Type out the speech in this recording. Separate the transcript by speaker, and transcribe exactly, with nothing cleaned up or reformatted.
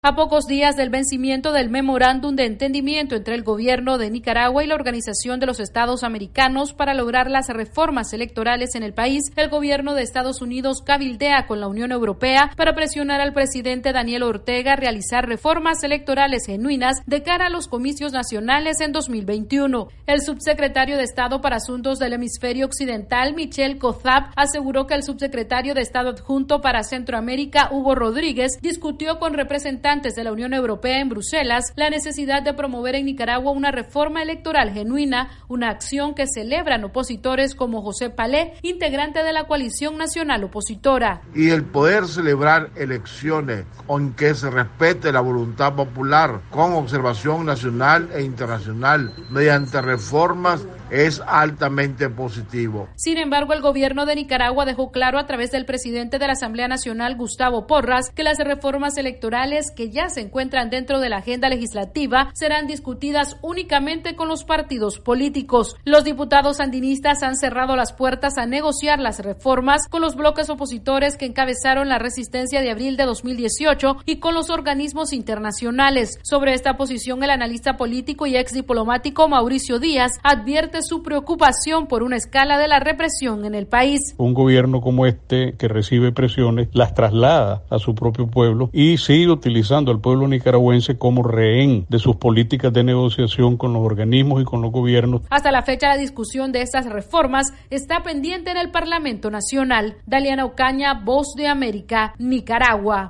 Speaker 1: A pocos días del vencimiento del memorándum de entendimiento entre el gobierno de Nicaragua y la Organización de los Estados Americanos para lograr las reformas electorales en el país, el gobierno de Estados Unidos cabildea con la Unión Europea para presionar al presidente Daniel Ortega a realizar reformas electorales genuinas de cara a los comicios nacionales en dos mil veintiuno. El subsecretario de Estado para Asuntos del Hemisferio Occidental, Michel Kozab, aseguró que el subsecretario de Estado adjunto para Centroamérica, Hugo Rodríguez, discutió con representantes de la Unión Europea en Bruselas la necesidad de promover en Nicaragua una reforma electoral genuina, una acción que celebran opositores como José Palé, integrante de la coalición nacional opositora.
Speaker 2: Y el poder celebrar elecciones en que se respete la voluntad popular con observación nacional e internacional mediante reformas es altamente positivo.
Speaker 1: Sin embargo, el gobierno de Nicaragua dejó claro a través del presidente de la Asamblea Nacional, Gustavo Porras, que las reformas electorales que ya se encuentran dentro de la agenda legislativa serán discutidas únicamente con los partidos políticos. Los diputados sandinistas han cerrado las puertas a negociar las reformas con los bloques opositores que encabezaron la resistencia de abril de dos mil dieciocho y con los organismos internacionales. Sobre esta posición, el analista político y ex diplomático Mauricio Díaz advierte su preocupación por una escala de la represión en el país.
Speaker 3: Un gobierno como este que recibe presiones las traslada a su propio pueblo y sigue utilizando al pueblo nicaragüense como rehén de sus políticas de negociación con los organismos y con los gobiernos.
Speaker 1: Hasta la fecha, la discusión de estas reformas está pendiente en el Parlamento Nacional. Daliana Ocaña, Voz de América, Nicaragua.